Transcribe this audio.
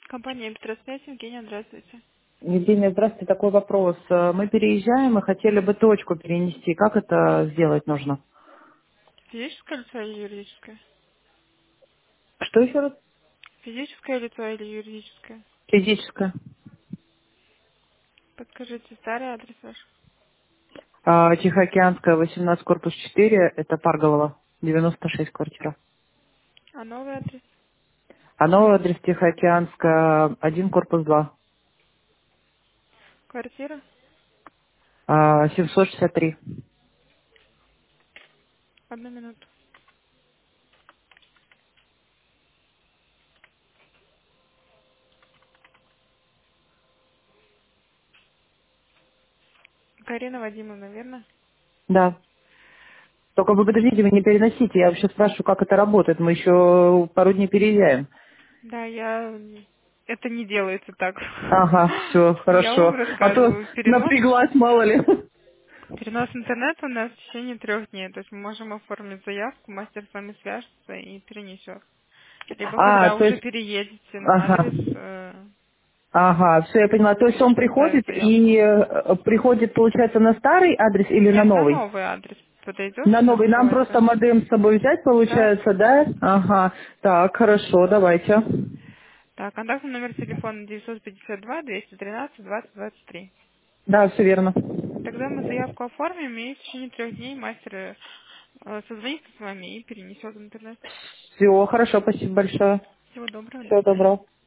Компания Петросвязь, Евгения, здравствуйте. Евгения, здравствуйте. Такой вопрос. Мы переезжаем и хотели бы точку перенести. Как это сделать нужно? Физическое лицо или юридическое? Что еще раз? Физическое лицо или юридическое? Физическое. Подскажите старый адрес ваш. Тихоокеанская, 18, корпус 4. Это Парголова, 96 квартира. А новый адрес? А новый адрес Тихоокеанская, 1, корпус 2. Квартира? 763. Одну минуту. Карина Вадимовна, верно? Да. Только вы подождите, вы не переносите. Я вообще спрашиваю, как это работает. Мы еще пару дней переезжаем. Да, это не делается так. Ага, все, Я вам хорошо. А то рассказываю. напряглась, мало ли. Перенос интернета у нас в течение 3 дней. То есть мы можем оформить заявку, мастер с вами свяжется и перенесет. Либо когда То уже есть, переедете на ага. адрес, Ага, все, я поняла. То есть он можете оставить приходит заявку. и приходит, получается, на старый адрес или на Нет, на новый? новый адрес подойдет На и новый. Нам просто настроится. модем с собой взять, Да. получается, да? Ага. Так, хорошо, давайте. Так, контактный номер телефона 952-213-2023. Да, все верно. Тогда мы заявку оформим, и в течение 3 дней мастер созвонится с вами и перенесет в интернет. Все, хорошо, спасибо большое. Всего доброго, до Всего свидания. доброго.